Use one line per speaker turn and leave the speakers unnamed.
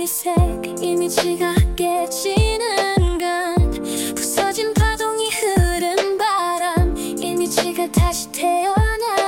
색 이미지가 깨지는 건 부서진 파동이 흐른 바람 이미지가 다시 태어나